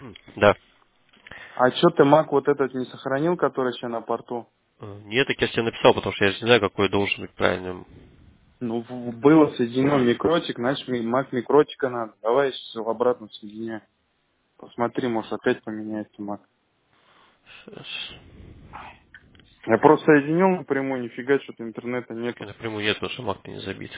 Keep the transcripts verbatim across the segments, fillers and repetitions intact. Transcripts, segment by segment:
Да. А что ты Mac вот этот не сохранил, который еще на порту? Э, Нет, так я тебе написал, потому что я же не знаю, какой должен быть правильным. Ну, в- было соединено микротик, значит, ми- Mac микротика надо. Давай все обратно соединяй. Посмотри, может опять поменяется Mac. Сейчас. Я просто соединил напрямую, нифига, что-то интернета Так и нету. напрямую нет, потому что маг-то не забит.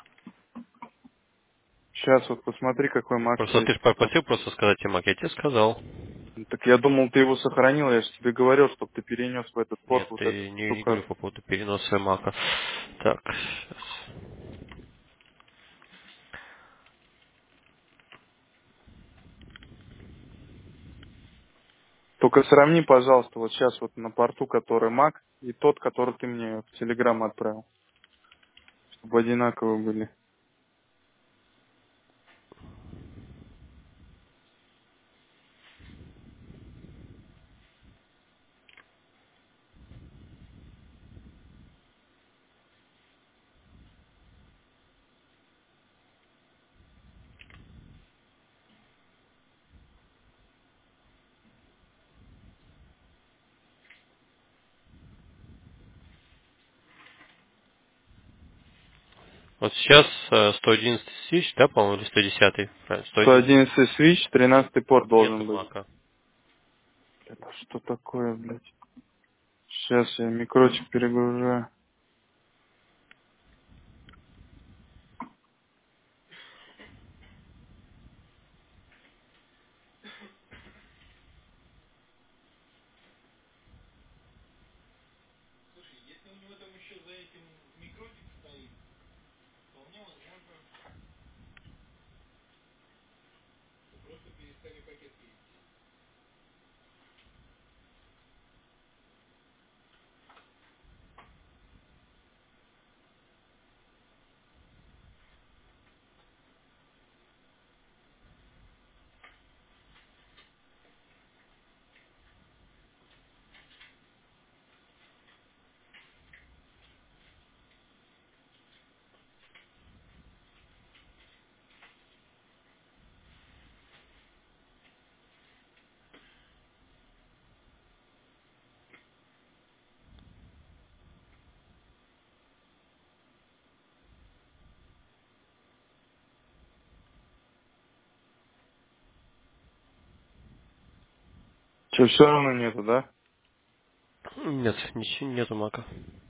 Сейчас вот посмотри, какой Mac Просто стоит ты же в поток. попросил просто сказать тебе маг, я тебе сказал. Ну, так я думал, ты его сохранил, я же тебе говорил, чтобы ты перенес в этот порт Нет, вот эту ты не, не говорю штука. по поводу переноса мака. Так, сейчас. Только сравни, пожалуйста, вот сейчас вот на порту, который Mac, и тот, который ты мне в Telegram отправил, чтобы одинаковые были. Вот сейчас э, сто одиннадцатый свич, да, по-моему, или сто десятый? Правильно, сто одиннадцатый. сто одиннадцатый свич, тринадцатый порт Нету должен быть. мака. Это что такое, блядь? Сейчас я микрочек перегружаю. Че, все равно нету, да? Нет, ничего нету мака.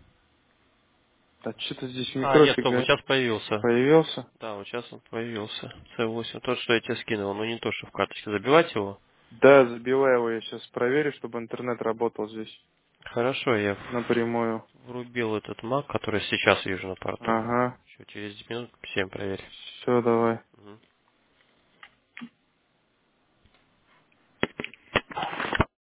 Да что-то здесь А, нет, микротик, стоп, вот говорит, сейчас появился. появился. Да, вот сейчас он появился. С восемь. Тот, что я тебе скинул, но не то, что в карточке. Забивать его? Да, забивай его, я сейчас проверю, чтобы интернет работал здесь Хорошо, я напрямую. в- врубил этот мак, который сейчас вижу на порту. Ага, Еще через минут семь проверь. все, давай.